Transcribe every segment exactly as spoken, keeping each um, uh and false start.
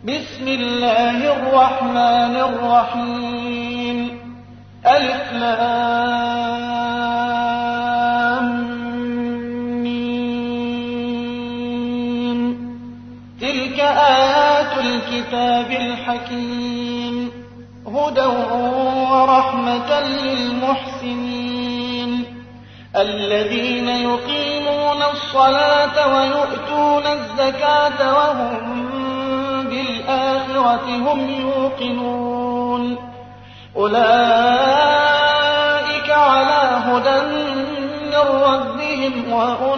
بسم الله الرحمن الرحيم. ألف لام ميم. تلك آيات الكتاب الحكيم هدى ورحمة للمحسنين الذين يقيمون الصلاة ويؤتون الزكاة وهم بالآخرة هم يوقنون أولئك على هدى من ربهم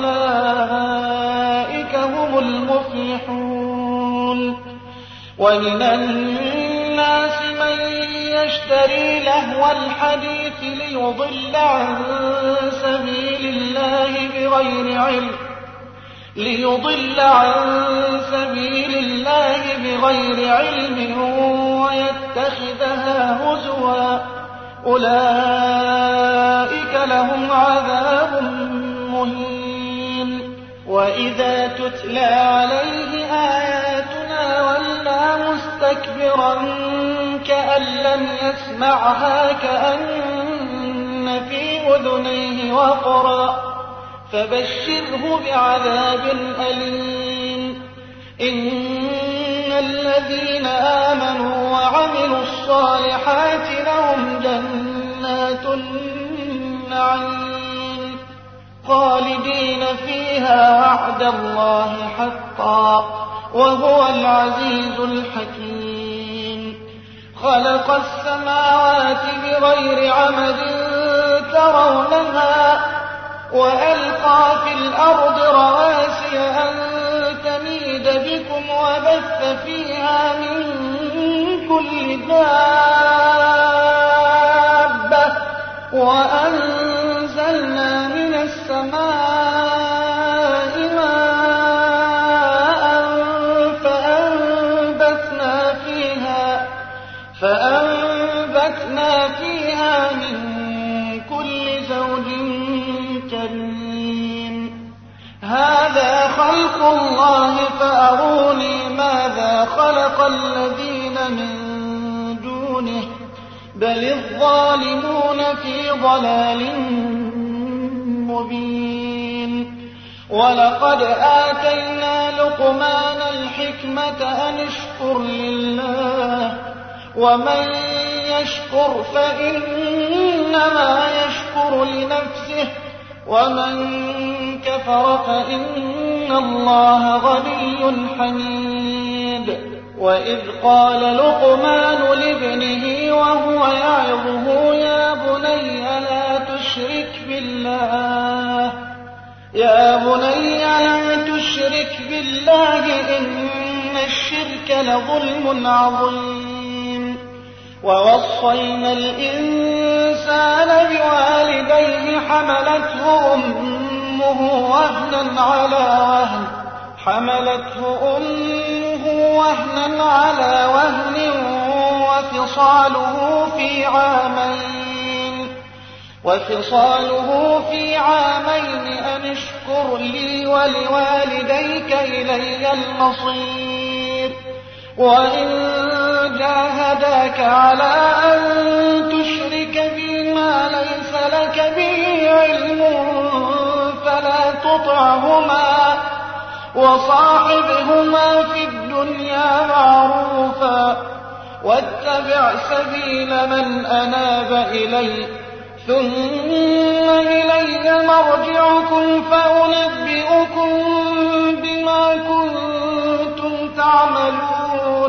وأولئك هم المفلحون. ومن الناس من يشتري لهو الحديث ليضل عن سبيل الله بغير علم ليضل عن سبيل الله بغير علم ويتخذها هزوا أولئك لهم عذاب مهين. وإذا تتلى عليه آياتنا ولى مستكبرا كأن لم يسمعها كأن في أذنيه وقرا فبشره بعذاب أليم. إن الذين آمنوا وعملوا الصالحات لهم جنات النعيم خالدين فيها وعد الله حقا وهو العزيز الحكيم. خلق السماوات بغير عمد ترونها وألقى في الأرض رواسي أن تميد بكم وبث فيها من كل دابة وأنزلنا من السماء ماء فأنبتنا فيها فأنبتنا فيها من كل زوج كريم. هذا خلق الله فأروني ماذا خلق الذين من دونه بل الظالمون في ضلال مبين. ولقد آتينا لقمان الحكمة أن اشكر لله ومن يشكر فإنما يشكر لنفسه ومن كفر فإن الله غني حميد. وإذ قال لقمان لابنه وهو يعظه يا بني لا تشرك بالله يا بني لا تشرك بالله إن الشرك لظلم عظيم. ووصينا الإنسان بوالديه حملته أمه وهنا على وهن حملته أمه وهنا على وهن وفصاله في عامين وفصاله في عامين أن اشكر لي ولوالديك إلي المصير. وإن جاهداك على أن تشرك بي ما ليس لك به علم فلا تطعهما وصاحبهما في الدنيا معروفا واتبع سبيل من أناب إلي ثم إلي مرجعكم فأنبئكم بما كنتم تعملون.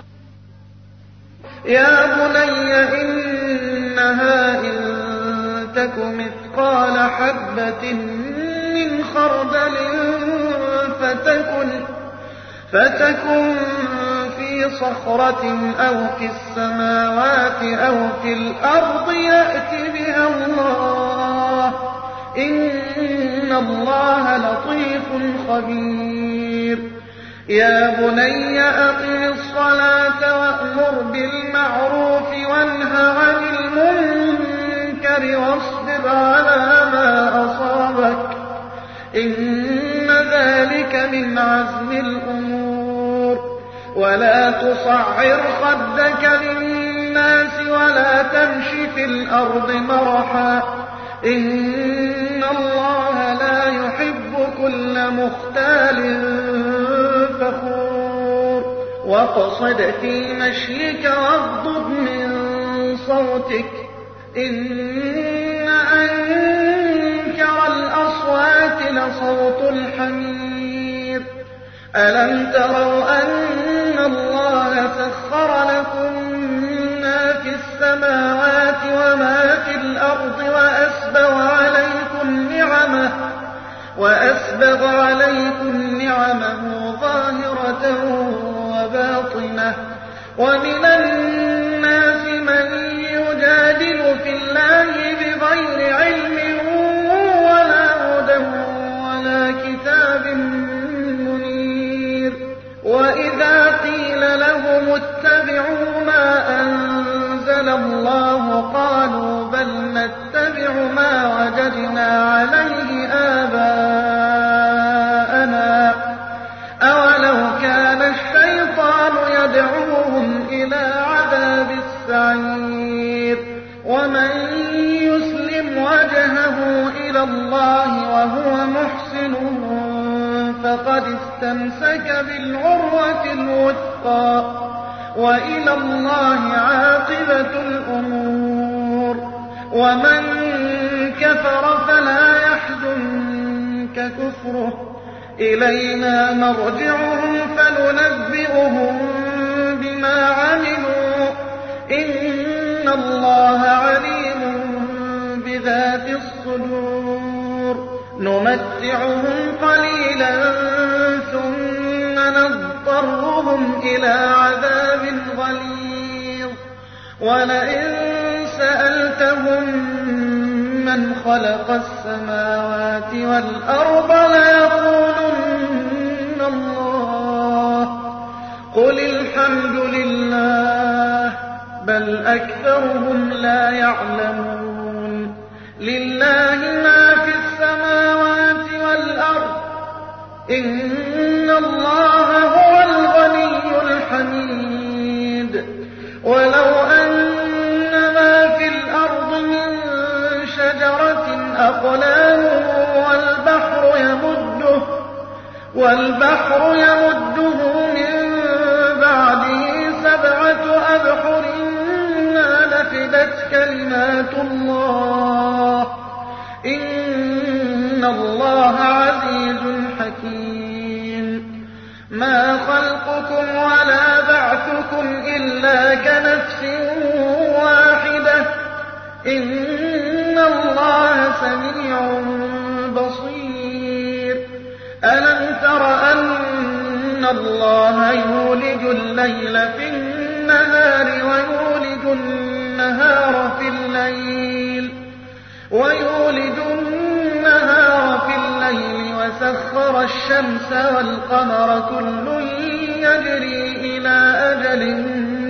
يا بني إنها إن تك مثقال حبة من خردل فتكن, فتكن في صخرة أو في السماوات أو في الأرض يأت بها الله إن الله لطيف خبير. يا بني أقم الصلاة وأمر بالمعروف وانه عن المنكر واصبر على ما أصابك إن ذلك من عزم الأمور. ولا تصعر خدك للناس ولا تمش في الأرض مرحا إن الله لا يحب كل مختال فخور واقصد في مشيك واغضض من صوتك إن أنكر الأصوات لصوت الحمير ألم تروا أن الله سخر لكم ما في السماوات وما في الأرض وأسبغ عليكم نعمه وأسبغ عليكم نعمه ظاهرة وباطنة ومن الناس من يجادل في الله بغير علم ولا هدى ولا كتاب منير وإذا قيل لهم اتبعوا ما أنزل الله قالوا بل نتبع ما وجدنا عليه آباءنا أولو كان الشيطان يدعوهم إلى عذاب السعير ومن يسلم وجهه إلى الله وهو محسن فقد استمسك بالعروة الوثقى وإلى الله عاقبة الأمور ومن كفر فلا يحزنك كفره إلينا مرجعهم فننبئهم بما عملوا إن الله عليم بذات الصدور نمتعهم قليلا ثم نضطرهم إلى عذاب غليظ ولئن سألتهم من خلق السماوات والأرض ليقولن الله قل الحمد لله بل أكثرهم لا يعلمون لله ما في السماوات والأرض إن الله هو الغني الحميد ولو أن ما في الأرض من شجرة أقلام والبحر يمده والبحر يمده من بعده سبعة أبحر ما نفدت كلمات الله إن الله عزيز حكيم ما خلقكم ولا بعثكم إلا كنفس واحدة إن الله سميع بصير ألم تر أن الله يولج الليل في النهار ويولج النهار في الليل ويولج النهار في الليل وسخر الشمس والقمر كل يجري إلى أجل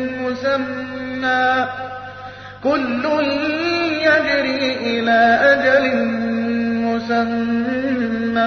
مسمى كل يجري إلى أجل مسمى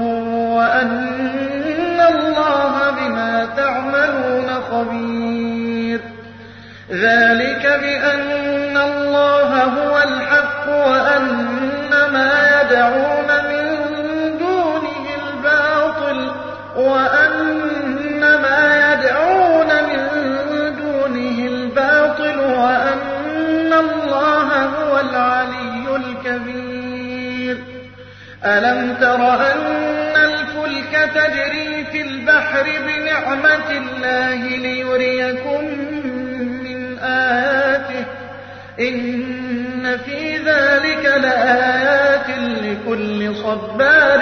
وأن الله بما تعملون خبير ذلك بأن الله هو الحق وأن ما يدعون من دونه الباطل وأن ما يدعون من دونه الباطل وأن الله هو العلي الكبير ألم تر أن الفلك تجري في البحر بنعمة الله ليريكم من آياته إن في ذلك لآيات لكل صبار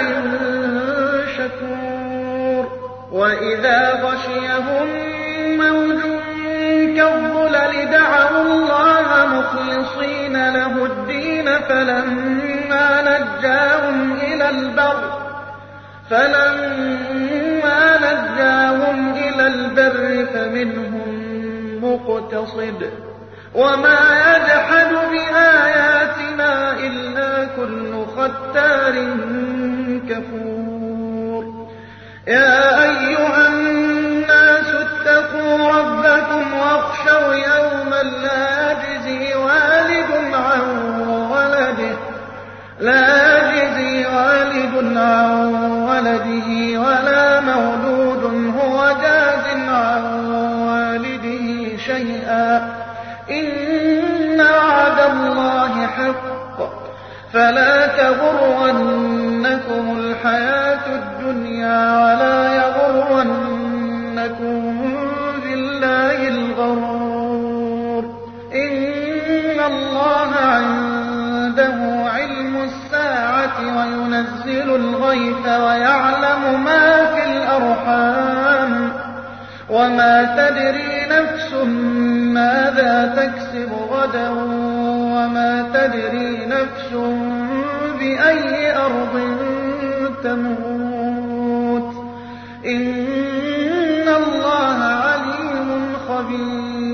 شكور وإذا غشيهم موج كالظلل دعوا الله مخلصين له الدين فلما نجاهم إلى البر فلما نجاهم إلى البر فمنهم مقتصد وما يجحد بآياتنا إلا كل ختار كفور يا أيها الناس اتقوا شيئا إن وعد الله حق فلا تغرنكم الحياة الدنيا ولا يغرنكم بالله الغرور إن الله عنده علم الساعة وينزل الغيث ويعلم ما في الأرحام وما تدري نفس ماذا تكسب غدا وما تدري نفس بأي أرض تموت إن الله عليم خبير